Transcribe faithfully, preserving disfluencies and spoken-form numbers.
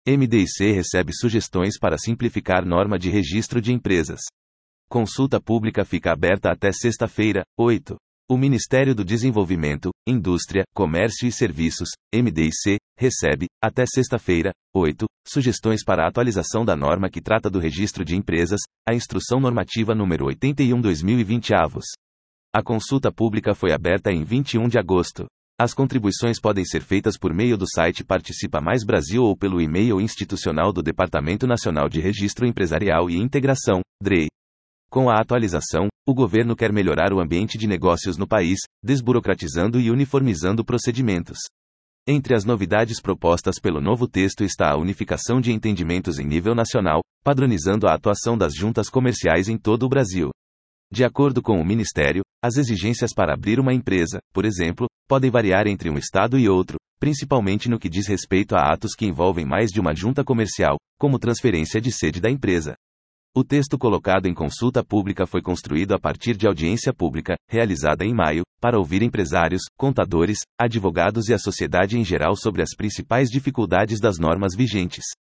M D I C recebe sugestões para simplificar norma de registro de empresas. Consulta pública fica aberta até sexta-feira, oito. O Ministério do Desenvolvimento, Indústria, Comércio e Serviços, M D I C, recebe, até sexta-feira, oito, sugestões para a atualização da norma que trata do registro de empresas, a Instrução Normativa número oitenta e um barra dois mil e vinte avos. A consulta pública foi aberta em vinte e um de agosto. As contribuições podem ser feitas por meio do site Participa Mais Brasil ou pelo e-mail institucional do Departamento Nacional de Registro Empresarial e Integração, D R E I. Com a atualização, o governo quer melhorar o ambiente de negócios no país, desburocratizando e uniformizando procedimentos. Entre as novidades propostas pelo novo texto está a unificação de entendimentos em nível nacional, padronizando a atuação das juntas comerciais em todo o Brasil. De acordo com o Ministério, as exigências para abrir uma empresa, por exemplo, podem variar entre um estado e outro, principalmente no que diz respeito a atos que envolvem mais de uma junta comercial, como transferência de sede da empresa. O texto colocado em consulta pública foi construído a partir de audiência pública, realizada em maio, para ouvir empresários, contadores, advogados e a sociedade em geral sobre as principais dificuldades das normas vigentes.